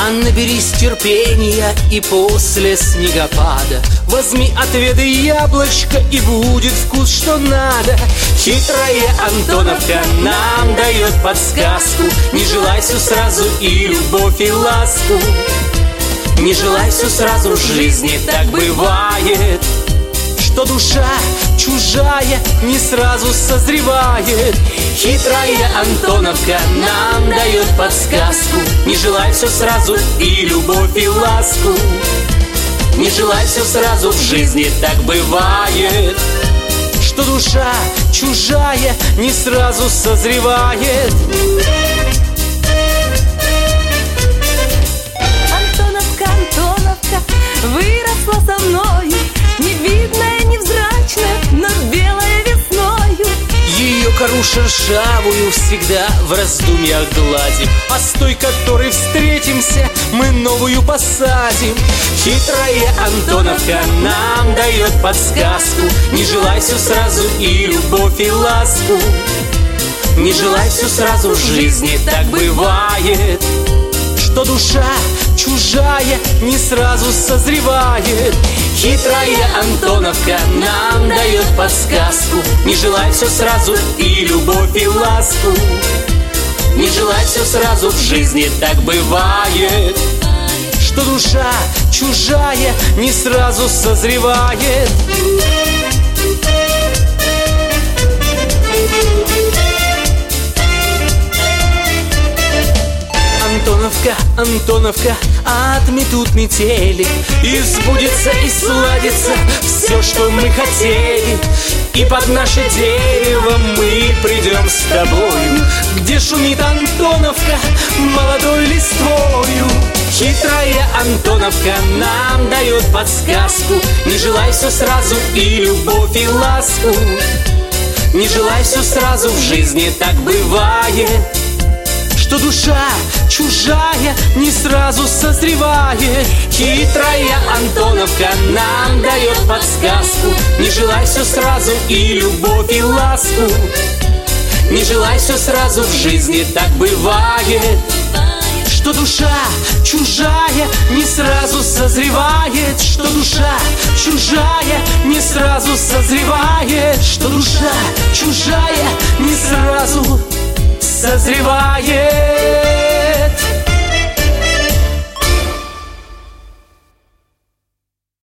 Наберись терпения и после снегопада возьми отведай яблочко, и будет вкус, что надо. Хитрая Антоновка нам дает подсказку: не желай все сразу и любовь, и ласку. Не желай все сразу в жизни, так бывает, что душа чужая не сразу созревает. Хитрая Антоновка нам дает подсказку: не желай все сразу и любовь, и ласку. Не желай все сразу в жизни, так бывает, что душа чужая не сразу созревает. Антоновка, Антоновка, выросла со мною, невидная, невзрачная, но белая весною. Ее кору шершавую всегда в раздумьях гладим, а с той, которой встретимся, мы новую посадим. Хитрая Антоновка нам дает подсказку: не желай все сразу и любовь, и ласку. Не желай все сразу в жизни, так бывает, что душа чужая не сразу созревает. Хитрая Антоновка нам дает подсказку: не желай все сразу и любовь, и ласку. Не желай все сразу в жизни, так бывает, что душа чужая не сразу созревает. Антоновка, Антоновка, отметут метели, и сбудется, и сладится все, что мы хотели. И под наше дерево мы придем с тобою, где шумит Антоновка молодой листвою. Хитрая Антоновка нам дает подсказку: не желай все сразу и любовь, и ласку. Не желай все сразу в жизни, так бывает, что душа чужая не сразу созревает. Хитрая Антоновка нам дает подсказку: не желай все сразу и любовь, и ласку. Не желай все сразу в жизни, так бывает, что душа чужая не сразу созревает. Что душа чужая не сразу созревает. Что душа чужая не сразу созревает.